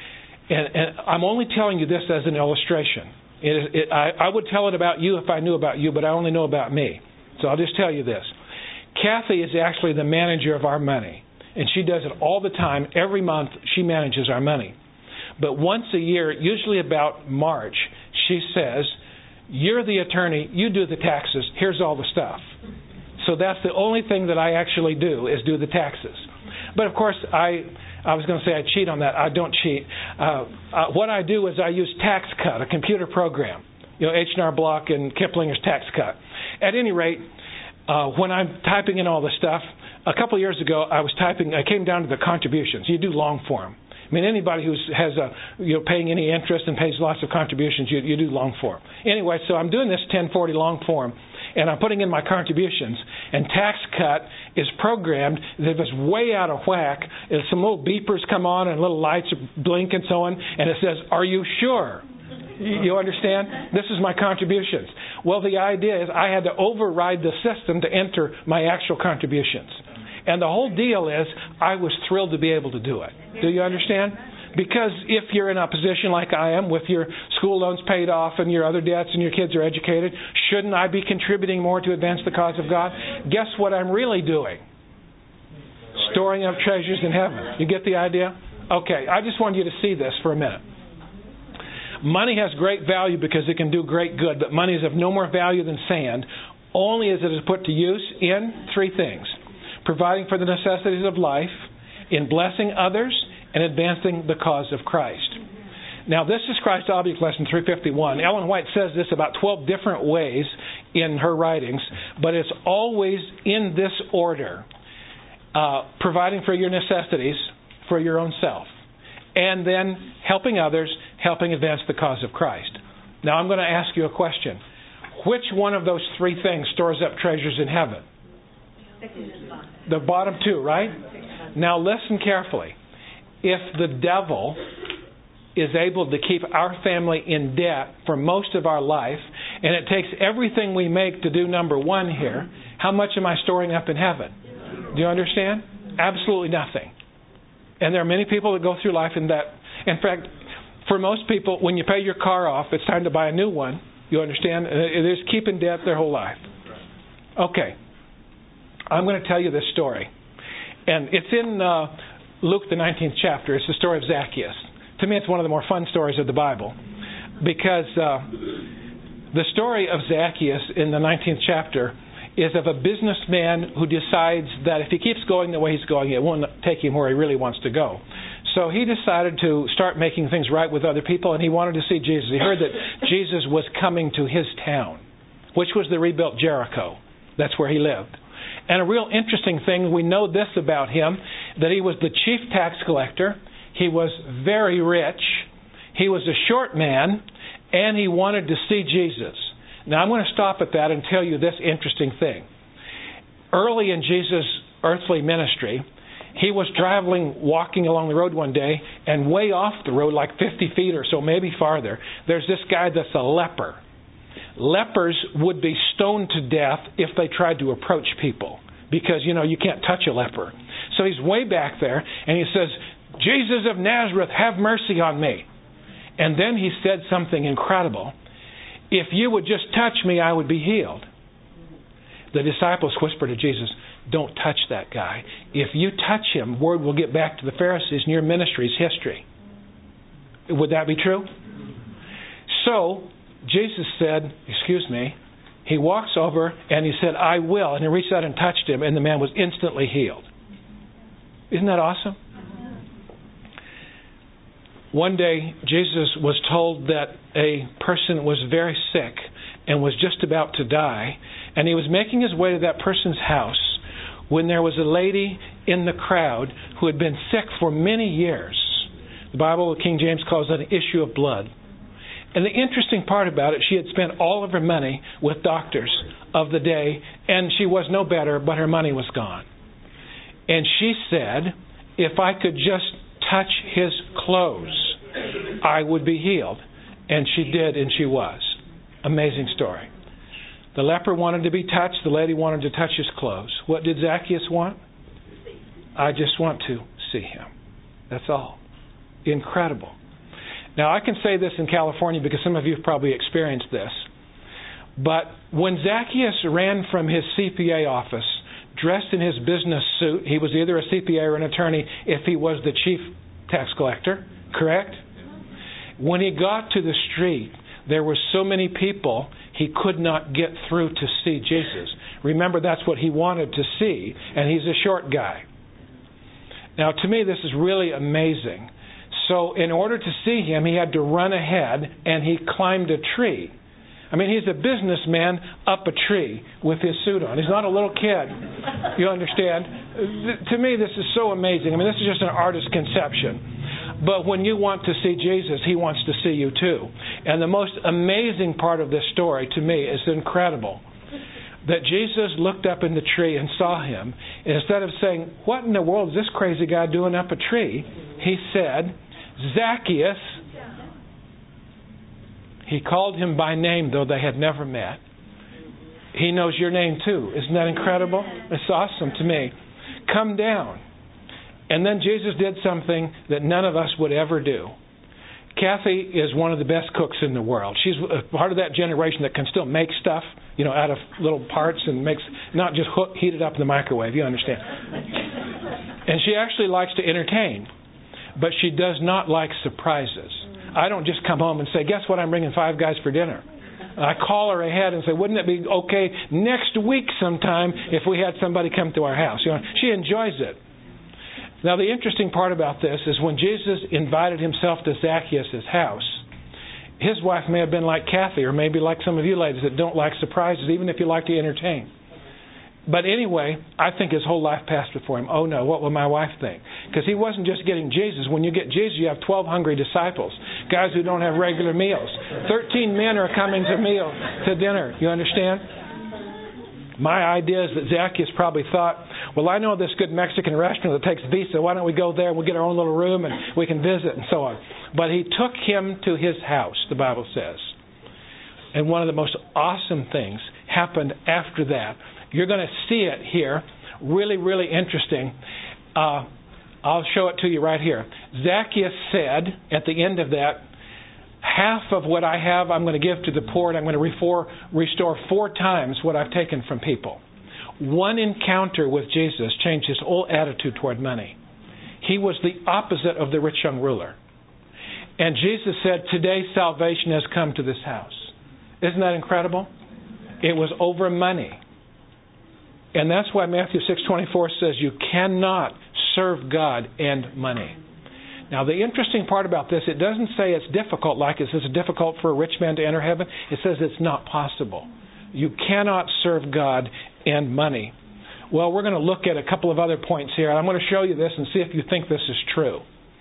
S1: And I'm only telling you this as an illustration. I would tell it about you if I knew about you, but I only know about me. So I'll just tell you this. Kathy is actually the manager of our money. And she does it all the time. Every month she manages our money. But once a year, usually about March, she says, "You're the attorney, you do the taxes, here's all the stuff." So that's the only thing that I actually do, is do the taxes. But of course, I was going to say I cheat on that. I don't cheat. What I do is I use TaxCut, a computer program. H&R Block and Kiplinger's TaxCut. At any rate, when I'm typing in all the stuff, a couple of years ago I came down to the contributions. You do long form. I mean, anybody who has paying any interest and pays lots of contributions, you do long form. Anyway, so I'm doing this 1040 long form, and I'm putting in my contributions, and TaxCut is programmed that if it's way out of whack, some little beepers come on and little lights blink and so on, and it says, "Are you sure?" You understand? This is my contributions. Well, the idea is I had to override the system to enter my actual contributions. And the whole deal is I was thrilled to be able to do it. Do you understand? Because if you're in a position like I am, with your school loans paid off and your other debts and your kids are educated, shouldn't I be contributing more to advance the cause of God? Guess what I'm really doing? Storing up treasures in heaven. You get the idea? Okay, I just wanted you to see this for a minute. Money has great value because it can do great good, but money is of no more value than sand, only as it is put to use in three things: providing for the necessities of life, in blessing others, and advancing the cause of Christ. Now, this is Christ Object Lesson 351. Ellen White says this about 12 different ways in her writings, but it's always in this order. Providing for your necessities, for your own self. And then helping others, helping advance the cause of Christ. Now, I'm going to ask you a question. Which one of those three things stores up treasures in heaven? The bottom two, right? Now listen carefully. If the devil is able to keep our family in debt for most of our life, and it takes everything we make to do number one here, how much am I storing up in heaven? Do you understand? Absolutely nothing. And there are many people that go through life in that. In fact, for most people, when you pay your car off, it's time to buy a new one. You understand? It is keep in debt their whole life. Okay. I'm going to tell you this story. And it's in Luke, the 19th chapter. It's the story of Zacchaeus. To me, it's one of the more fun stories of the Bible. Because The story of Zacchaeus in the 19th chapter is of a businessman who decides that if he keeps going the way he's going, it won't take him where he really wants to go. So he decided to start making things right with other people, and he wanted to see Jesus. He heard that Jesus was coming to his town, which was the rebuilt Jericho. That's where he lived. And a real interesting thing, we know this about him, that he was the chief tax collector. He was very rich. He was a short man, and he wanted to see Jesus. Now, I'm going to stop at that and tell you this interesting thing. Early in Jesus' earthly ministry, he was walking along the road one day, and way off the road, like 50 feet or so, maybe farther, there's this guy that's a leper. Lepers would be stoned to death if they tried to approach people, because, you can't touch a leper. So he's way back there, and he says, "Jesus of Nazareth, have mercy on me." And then he said something incredible. "If you would just touch me, I would be healed." The disciples whispered to Jesus, "Don't touch that guy. If you touch him, word will get back to the Pharisees and your ministry is history." Would that be true? So, Jesus said, "Excuse me." He walks over and he said, "I will." And he reached out and touched him, and the man was instantly healed. Isn't that awesome? One day, Jesus was told that a person was very sick and was just about to die, and he was making his way to that person's house when there was a lady in the crowd who had been sick for many years. The Bible, King James, calls that an issue of blood. And the interesting part about it, she had spent all of her money with doctors of the day, and she was no better, but her money was gone. And she said, "If I could just touch his clothes, I would be healed." And she did, and she was. Amazing story. The leper wanted to be touched. The lady wanted to touch his clothes. What did Zacchaeus want? "I just want to see him." That's all. Incredible. Now, I can say this in California because some of you have probably experienced this. But when Zacchaeus ran from his CPA office, dressed in his business suit, he was either a CPA or an attorney if he was the chief tax collector, correct? When he got to the street, there were so many people he could not get through to see Jesus. Remember, that's what he wanted to see, and he's a short guy. Now, to me, this is really amazing. So in order to see him, he had to run ahead, and he climbed a tree. I mean, he's a businessman up a tree with his suit on. He's not a little kid. You understand? To me, this is so amazing. I mean, this is just an artist's conception. But when you want to see Jesus, he wants to see you too. And the most amazing part of this story, to me, is incredible. That Jesus looked up in the tree and saw him. And instead of saying, "What in the world is this crazy guy doing up a tree?" he said, "Zacchaeus." He called him by name, though they had never met. He knows your name too. Isn't that incredible? It's awesome to me. "Come down." And then Jesus did something that none of us would ever do. Kathy is one of the best cooks in the world. She's a part of that generation that can still make stuff, out of little parts and makes, not just heat it up in the microwave, you understand. And she actually likes to entertain, but she does not like surprises. I don't just come home and say, "Guess what, I'm bringing 5 guys for dinner." I call her ahead and say, "Wouldn't it be okay next week sometime if we had somebody come to our house?" She enjoys it. Now, the interesting part about this is when Jesus invited himself to Zacchaeus' house, his wife may have been like Kathy, or maybe like some of you ladies that don't like surprises, even if you like to entertain. But anyway, I think his whole life passed before him. Oh no, what will my wife think? Because he wasn't just getting Jesus. When you get Jesus, you have 12 hungry disciples, guys who don't have regular meals. 13 men are coming to dinner. You understand? My idea is that Zacchaeus probably thought, "Well, I know this good Mexican restaurant that takes Visa. Why don't we go there and we'll get our own little room and we can visit," and so on. But he took him to his house, the Bible says. And one of the most awesome things happened after that. You're going to see it here. Really, really interesting. I'll show it to you right here. Zacchaeus said at the end of that, "Half of what I have I'm going to give to the poor, and I'm going to restore 4 times what I've taken from people." One encounter with Jesus changed his whole attitude toward money. He was the opposite of the rich young ruler. And Jesus said, "Today salvation has come to this house." Isn't that incredible? It was over money. And that's why Matthew 6:24 says you cannot serve God and money. Now, the interesting part about this, it doesn't say it's difficult, like it says it's difficult for a rich man to enter heaven. It says it's not possible. You cannot serve God and money. Well, we're going to look at a couple of other points here. I'm going to show you this and see if you think this is true.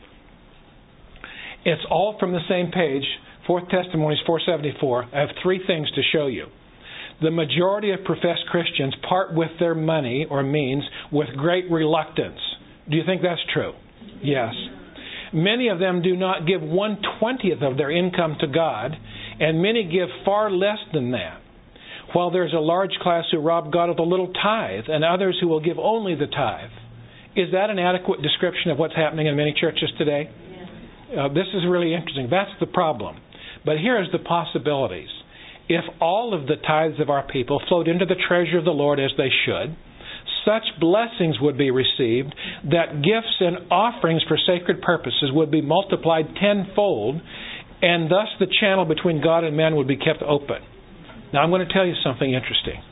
S1: It's all from the same page, 4 Testimonies 474. I have 3 things to show you. The majority of professed Christians part with their money or means with great reluctance. Do you think that's true? Yes. Many of them do not give 1/20th of their income to God, and many give far less than that. While there's a large class who rob God of the little tithe, and others who will give only the tithe. Is that an adequate description of what's happening in many churches today? This is really interesting. That's the problem. But here's the possibilities. If all of the tithes of our people flowed into the treasure of the Lord as they should, such blessings would be received that gifts and offerings for sacred purposes would be multiplied tenfold, and thus the channel between God and man would be kept open. Now, I'm going to tell you something interesting.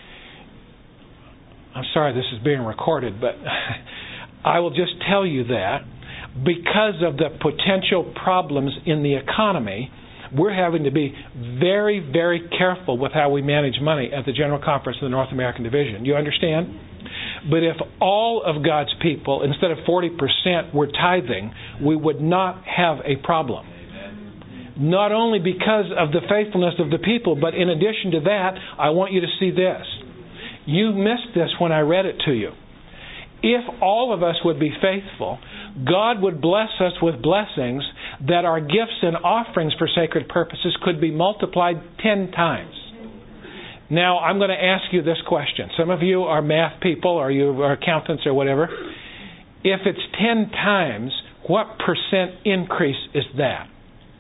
S1: I'm sorry this is being recorded, but I will just tell you that because of the potential problems in the economy, we're having to be very, very careful with how we manage money at the General Conference of the North American Division. You understand? But if all of God's people, instead of 40%, were tithing, we would not have a problem. Not only because of the faithfulness of the people, but in addition to that, I want you to see this. You missed this when I read it to you. If all of us would be faithful, God would bless us with blessings that our gifts and offerings for sacred purposes could be multiplied 10 times. Now, I'm going to ask you this question. Some of you are math people, or you are accountants or whatever. If it's 10 times, what percent increase is that?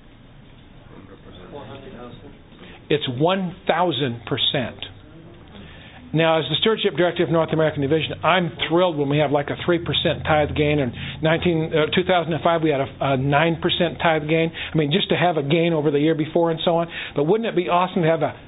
S1: It's 1,000%. Now, as the Stewardship Director of North American Division, I'm thrilled when we have like a 3% tithe gain. In 2005, we had a 9% tithe gain. I mean, just to have a gain over the year before and so on. But wouldn't it be awesome to have a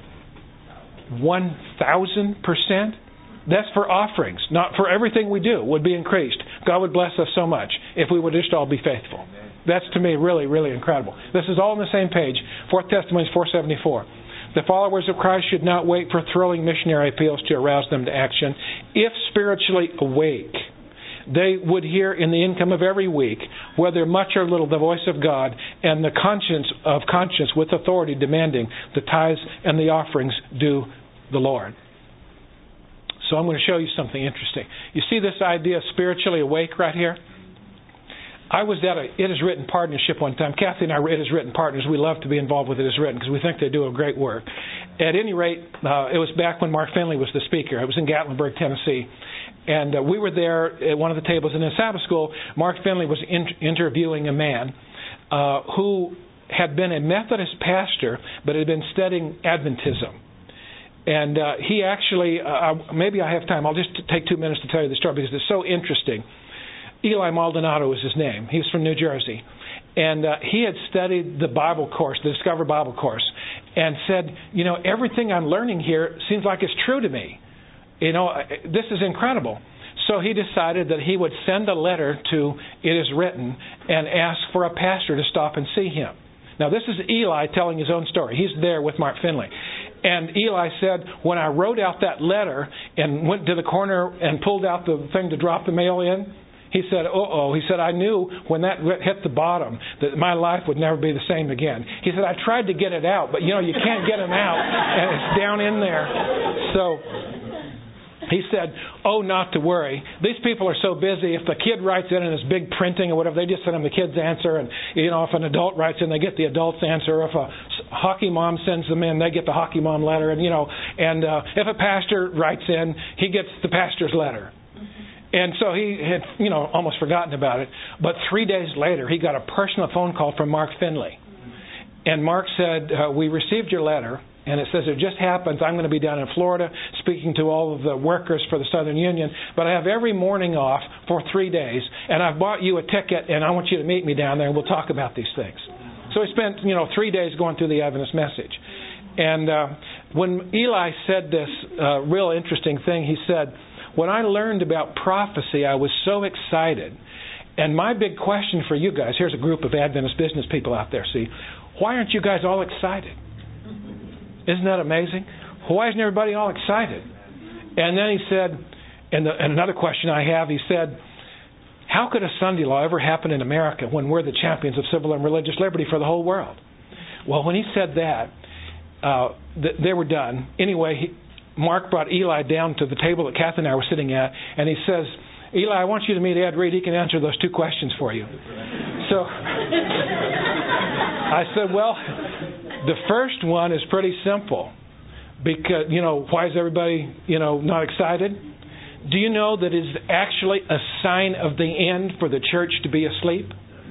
S1: 1,000%? That's for offerings, not for everything we do would be increased. God would bless us so much if we would just all be faithful. That's, to me, really, really incredible. This is all on the same page, 4 Testimonies 474. The followers of Christ should not wait for thrilling missionary appeals to arouse them to action. If spiritually awake, they would hear in the income of every week, whether much or little, the voice of God and the conscience with authority demanding the tithes and the offerings due the Lord. So I'm going to show you something interesting. You see this idea of spiritually awake right here? I was at a It Is Written partnership one time. Kathy and I were It Is Written partners. We love to be involved with It Is Written because we think they do a great work. At any rate, it was back when Mark Finley was the speaker. It was in Gatlinburg, Tennessee. And we were there at one of the tables. And in Sabbath school, Mark Finley was interviewing a man who had been a Methodist pastor but had been studying Adventism. And he actually, maybe I have time, I'll just take 2 minutes to tell you the story because it's so interesting. Eli Maldonado was his name. He was from New Jersey. And he had studied the Bible course, the Discover Bible course, and said, you know, everything I'm learning here seems like it's true to me. You know, this is incredible. So he decided that he would send a letter to It Is Written and ask for a pastor to stop and see him. Now, this is Eli telling his own story. He's there with Mark Finley. And Eli said, when I wrote out that letter and went to the corner and pulled out the thing to drop the mail in, he said, he said, I knew when that hit the bottom that my life would never be the same again. He said, I tried to get it out, but, you know, you can't get them out, and it's down in there. So he said, not to worry. These people are so busy. If the kid writes in and it's big printing or whatever, they just send them the kid's answer. And, you know, if an adult writes in, they get the adult's answer. If a hockey mom sends them in, they get the hockey mom letter. And, you know, and if a pastor writes in, he gets the pastor's letter. And so he had, you know, almost forgotten about it. But 3 days later, he got a personal phone call from Mark Finley. And Mark said, we received your letter. And it says, it just happens, I'm going to be down in Florida speaking to all of the workers for the Southern Union. But I have every morning off for 3 days. And I've bought you a ticket, and I want you to meet me down there, and we'll talk about these things. So he spent, 3 days going through the Adventist message. And when Eli said this real interesting thing, he said, when I learned about prophecy, I was so excited. And my big question for you guys, here's a group of Adventist business people out there, see, why aren't you guys all excited? Isn't that amazing? Why isn't everybody all excited? And then he said, and another question I have, he said, how could a Sunday law ever happen in America when we're the champions of civil and religious liberty for the whole world? Well, when he said that, they were done. Anyway, Mark brought Eli down to the table that Kathy and I were sitting at, and he says, Eli, I want you to meet Ed Reed. He can answer those 2 questions for you. So I said, well, the first one is pretty simple. Because, why is everybody, not excited? Do you know that it's actually a sign of the end for the church to be asleep?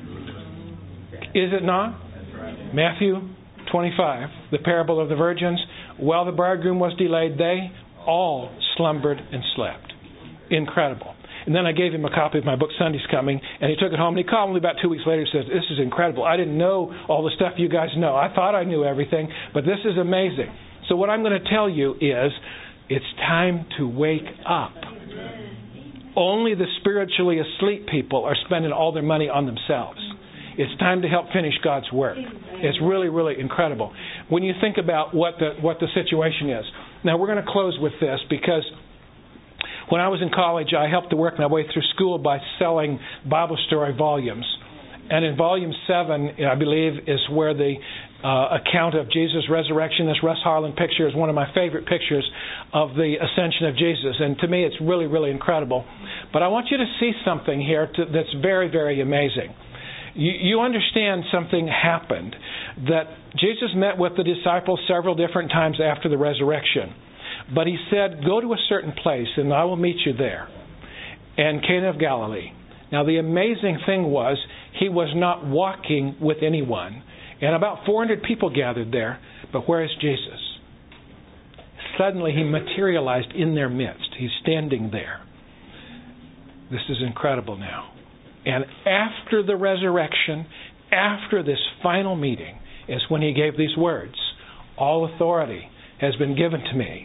S1: Is it not? Matthew 25, the parable of the virgins. While the bridegroom was delayed, they all slumbered and slept. Incredible. And then I gave him a copy of my book, Sunday's Coming, and he took it home, and he called me about 2 weeks later and says, this is incredible. I didn't know all the stuff you guys know. I thought I knew everything, but this is amazing. So what I'm going to tell you is, it's time to wake up. Only the spiritually asleep people are spending all their money on themselves. It's time to help finish God's work. It's really, really incredible. When you think about what the situation is. Now, we're going to close with this because when I was in college, I helped to work my way through school by selling Bible story volumes. And in volume 7, I believe, is where the account of Jesus' resurrection, this Russ Harlan picture is one of my favorite pictures of the ascension of Jesus. And to me, it's really, really incredible. But I want you to see something here that's very, very amazing. You understand something happened, that Jesus met with the disciples several different times after the resurrection. But he said, go to a certain place and I will meet you there. And Cana of Galilee. Now the amazing thing was, he was not walking with anyone. And about 400 people gathered there. But where is Jesus? Suddenly he materialized in their midst. He's standing there. This is incredible now. And after the resurrection, after this final meeting, is when he gave these words. All authority has been given to me.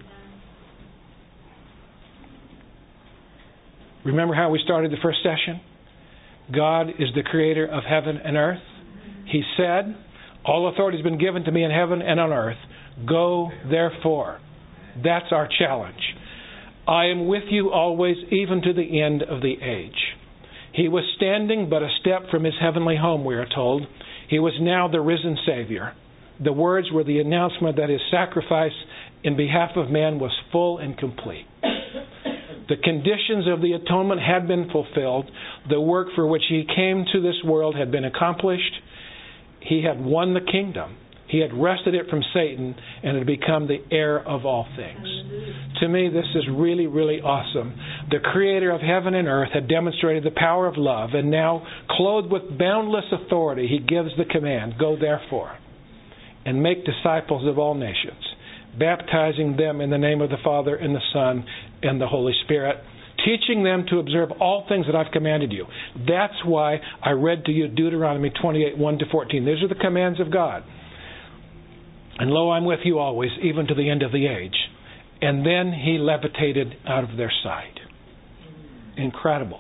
S1: Remember how we started the first session? God is the creator of heaven and earth. He said, all authority has been given to me in heaven and on earth. Go, therefore. That's our challenge. I am with you always, even to the end of the age. He was standing but a step from his heavenly home, we are told. He was now the risen Savior. The words were the announcement that his sacrifice in behalf of man was full and complete. The conditions of the atonement had been fulfilled. The work for which he came to this world had been accomplished. He had won the kingdom. He had wrested it from Satan and had become the heir of all things. To me, this is really, really awesome. The creator of heaven and earth had demonstrated the power of love, and now, clothed with boundless authority, he gives the command, go therefore, and make disciples of all nations, baptizing them in the name of the Father and the Son and the Holy Spirit, teaching them to observe all things that I've commanded you. That's why I read to you Deuteronomy 28, 1-14. These are the commands of God. And lo, I'm with you always, even to the end of the age. And then he levitated out of their sight. Incredible.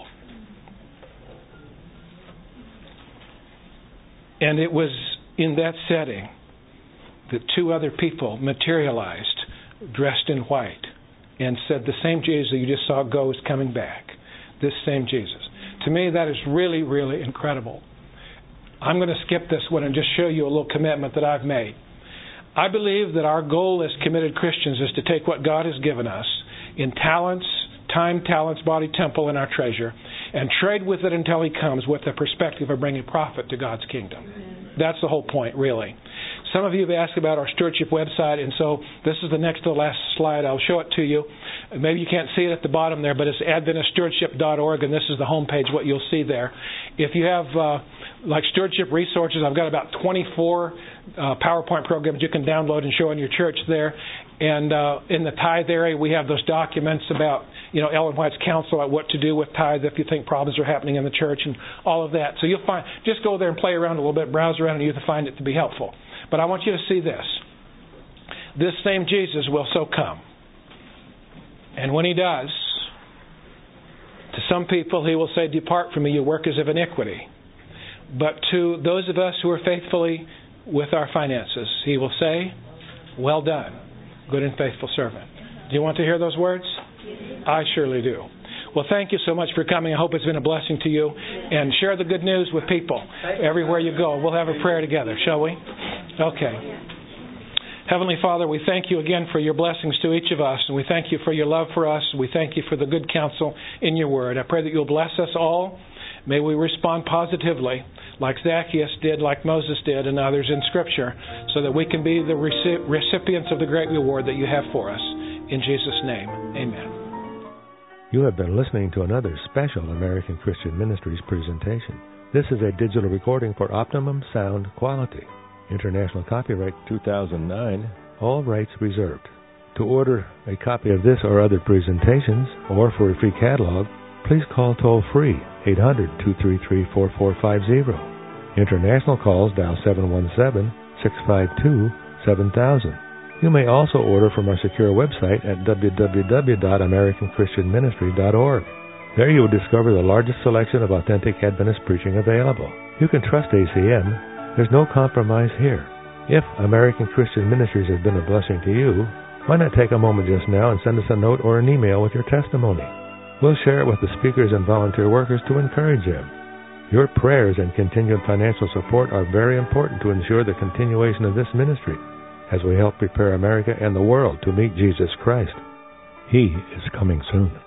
S1: And it was in that setting that 2 other people materialized, dressed in white, and said, the same Jesus you just saw go is coming back. This same Jesus. To me, that is really, really incredible. I'm going to skip this one and just show you a little commitment that I've made. I believe that our goal as committed Christians is to take what God has given us in talents, time, talents, body, temple, and our treasure, and trade with it until He comes with the perspective of bringing profit to God's kingdom. That's the whole point, really. Some of you have asked about our stewardship website, and so this is the next to the last slide. I'll show it to you. Maybe you can't see it at the bottom there, but it's AdventistStewardship.org, and this is the home page, what you'll see there. If you have like stewardship resources, I've got about 24 PowerPoint programs you can download and show in your church there. And in the tithe area, we have those documents about, Ellen White's counsel on what to do with tithe if you think problems are happening in the church and all of that. So you'll find, just go there and play around a little bit, browse around, and you'll find it to be helpful. But I want you to see this. this same Jesus will so come. And when He does, to some people He will say, "Depart from me, you workers of iniquity." But to those of us who are faithfully with our finances, He will say, "Well done, good and faithful servant." Do you want to hear those words? I surely do. Well, thank you so much for coming. I hope it's been a blessing to you. And share the good news with people everywhere you go. We'll have a prayer together, shall we? Okay. Heavenly Father, we thank you again for your blessings to each of us. And we thank you for your love for us. We thank you for the good counsel in your word. I pray that you'll bless us all. May we respond positively, like Zacchaeus did, like Moses did, and others in Scripture, so that we can be the recipients of the great reward that you have for us. In Jesus' name, amen.
S3: You have been listening to another special American Christian Ministries presentation. This is a digital recording for optimum sound quality. International copyright 2009, all rights reserved. To order a copy of this or other presentations, or for a free catalog, please call toll-free 800-233-4450. International calls dial 717-652-7000. You may also order from our secure website at www.americanchristianministry.org. There you will discover the largest selection of authentic Adventist preaching available. You can trust ACM. There's no compromise here. If American Christian Ministries has been a blessing to you, why not take a moment just now and send us a note or an email with your testimony? We'll share it with the speakers and volunteer workers to encourage them. Your prayers and continued financial support are very important to ensure the continuation of this ministry as we help prepare America and the world to meet Jesus Christ. He is coming soon.